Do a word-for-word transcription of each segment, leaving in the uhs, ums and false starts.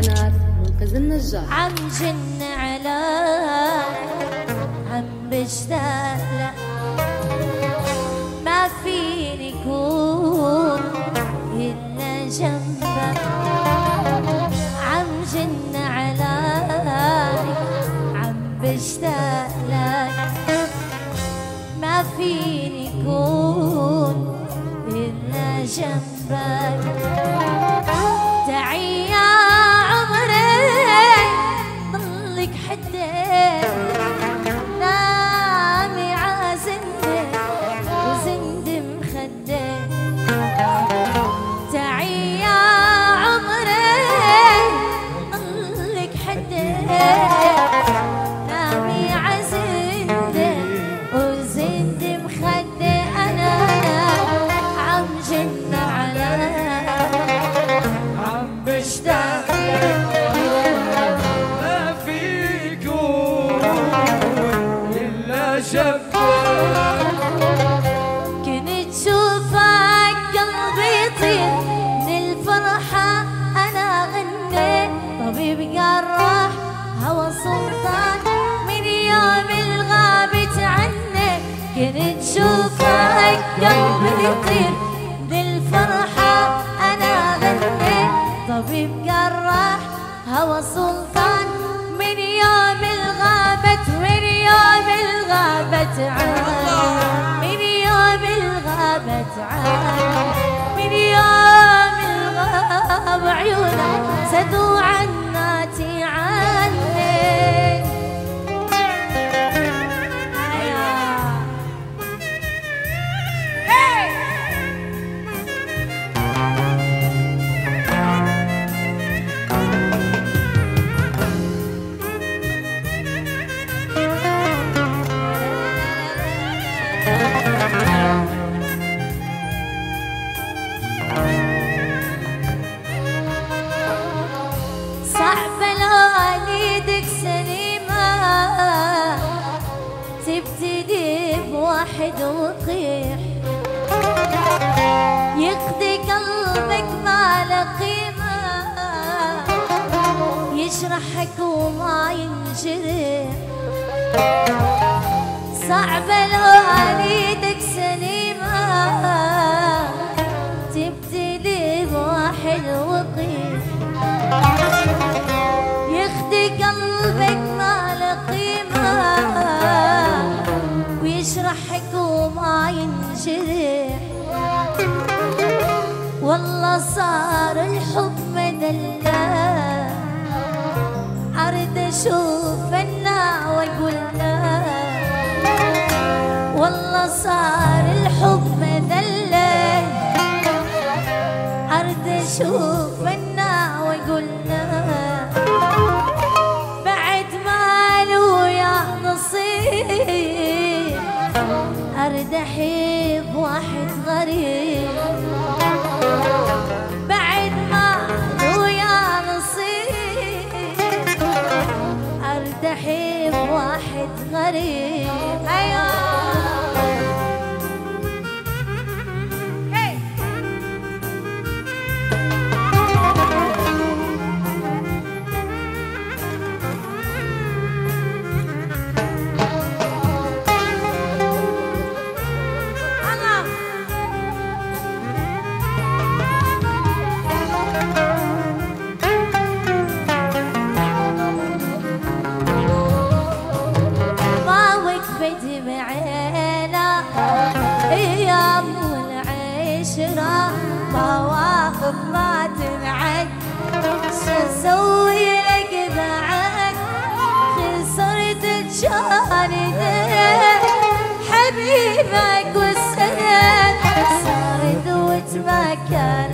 قناة منقذ النجار. عم جن على عم بشتاق ما فيني كون إلا جنبك. عم جن عليك عم بشتاق لك ما فيني كون إلا جنبك. تعي يا عمري ضلك حدك نامي عازندك وزند مخدك. تعي يا عمري ضلك حدك نامي عازندك وزند مخدك. أنا عم جن عليك عم بشتاق ما فيكم إلا شبك. كنت شوفك قلبي يطير من الفرحة. أنا غنيت طبيب جراح هوى سلطان من يوم الغابت عنك. كنت شوفك قلبي يطير من الفرحة. أنا غنيت طبيب جراح هوى سلطان من يوم الغابت من يوم الغابت عنك. من يوم الغابت عنك من يوم الغاب عيونك سدوا عناتي عنك. صعبة لو عنيدك سليمة تبتدي بواحد وطيح يقضي قلبك ما له قيمة يشرحك وما ينجرح. صعبة لو عنيدك سليمة تبتدي بواحد وطيح يخدي قلبك ما له قيمة ويشرحك وما ينجرح. والله صار الحب مدلع أريد أشوف النا وأقول لا. والله صار الحب مدلع أريد أشوف النا وأقول لا. بعد ما له يا نصيب أريد أحب واحد غريب. بعد ما له يا نصيب أريد أحب واحد غريب. أيوه مواقف ما تنعد. شو اسوي لك بعد خسرت جانبك حبيبك والسند صارت وتمكن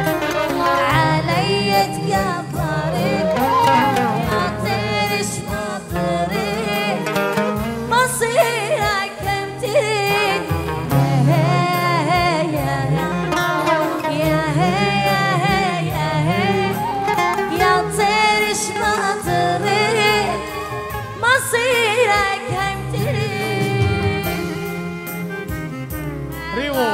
علي تكبرت يا طير شمطري مصيرك امتين. مصيرك همتري ريمو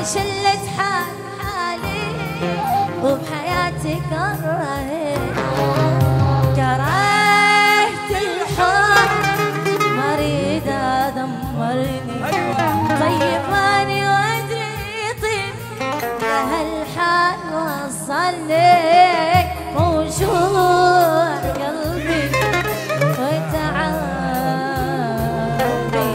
شلت حال حالي وبحياتي كرهت كرهت الحب ما اريد ادمرني طيباني وادري طيب لهالحال وصلك موجوع قلبي وتعالي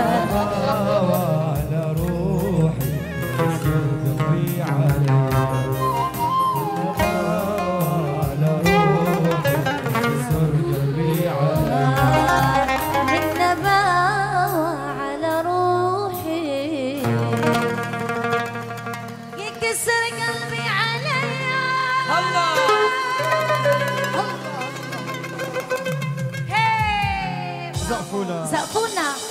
على روحي قلبي علي على روحي صر قلبي علي من نباوة على روحي يكسر قلبي علي الله هي زقفونا زقفونا